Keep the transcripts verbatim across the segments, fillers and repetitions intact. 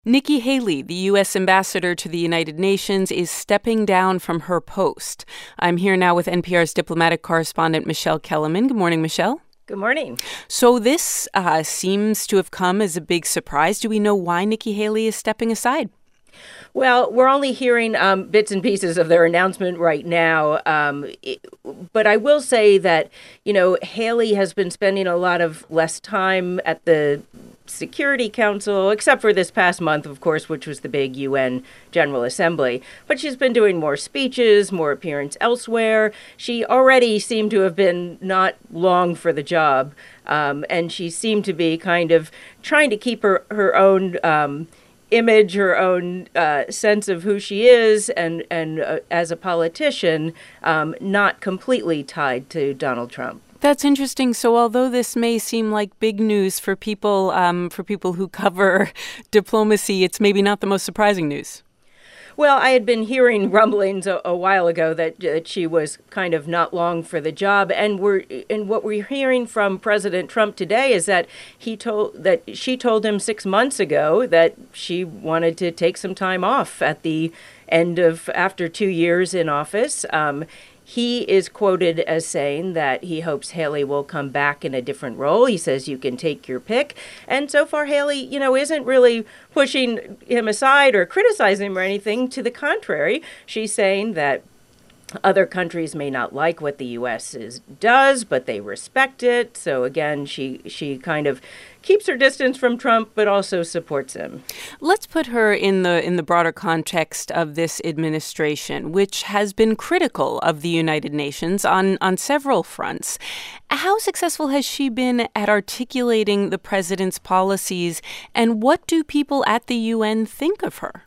Nikki Haley, the U S ambassador to the United Nations, is stepping down from her post. I'm here now with N P R's diplomatic correspondent, Michelle Kellerman. Good morning, Michelle. Good morning. So this uh, seems to have come as a big surprise. Do we know why Nikki Haley is stepping aside? Well, we're only hearing um, bits and pieces of their announcement right now. Um, it, but I will say that, you know, Haley has been spending a lot of less time at the Security Council, except for this past month, of course, which was the big U N General Assembly. But she's been doing more speeches, more appearance elsewhere. She already seemed to have been not long for the job. Um, and she seemed to be kind of trying to keep her, her own um, image, her own uh, sense of who she is, and, and uh, as a politician, um, not completely tied to Donald Trump. That's interesting. So although this may seem like big news for people um, for people who cover diplomacy, it's maybe not the most surprising news. Well, I had been hearing rumblings a, a while ago that, that she was kind of not long for the job, and we're and what we're hearing from President Trump today is that he told that she told him six months ago that she wanted to take some time off at the end of after two years in office. Um, He is quoted as saying that he hopes Haley will come back in a different role. He says you can take your pick. And so far, Haley, you know, isn't really pushing him aside or criticizing him or anything. To the contrary, she's saying that other countries may not like what the U S is, does, but they respect it. So again, she she kind of keeps her distance from Trump, but also supports him. Let's put her in the in the broader context of this administration, which has been critical of the United Nations on, on several fronts. How successful has she been at articulating the president's policies, and what do people at the U N think of her?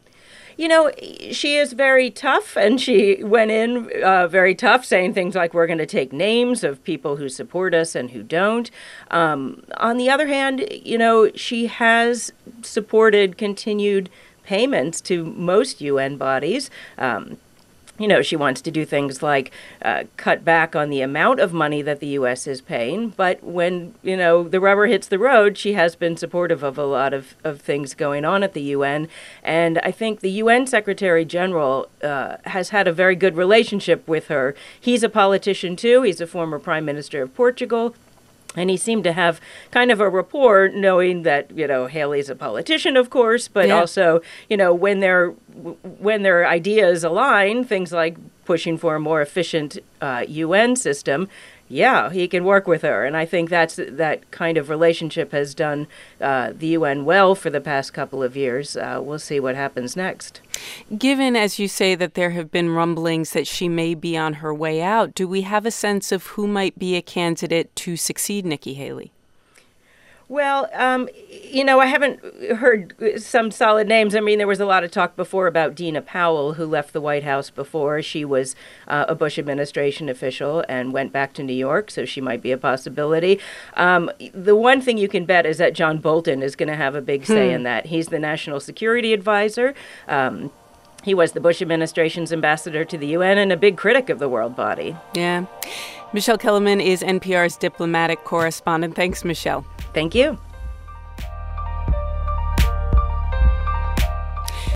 You know, she is very tough, and she went in uh, very tough, saying things like, we're going to take names of people who support us and who don't. Um, on the other hand, you know, she has supported continued payments to most U N bodies. Um, You know, she wants to do things like uh, cut back on the amount of money that the U S is paying. But when, you know, the rubber hits the road, she has been supportive of a lot of, of things going on at the U N. And I think the U N Secretary General uh, has had a very good relationship with her. He's a politician, too. He's a former Prime Minister of Portugal. And he seemed to have kind of a rapport, knowing that, you know, Haley's a politician, of course, but yeah. also, you know, when their when their ideas align, things like pushing for a more efficient uh, U N system, yeah, he can work with her. And I think that's that kind of relationship has done uh, the U N well for the past couple of years. Uh, we'll see what happens next. Given, as you say, that there have been rumblings that she may be on her way out, do we have a sense of who might be a candidate to succeed Nikki Haley? Well, um, you know, I haven't heard some solid names. I mean, there was a lot of talk before about Dina Powell, who left the White House before. She was uh, a Bush administration official and went back to New York, so she might be a possibility. Um, the one thing you can bet is that John Bolton is going to have a big say hmm. in that. He's the national security advisor. Um, he was the Bush administration's ambassador to the U N and a big critic of the world body. Yeah. Michelle Kellerman is N P R's diplomatic correspondent. Thanks, Michelle. Thank you.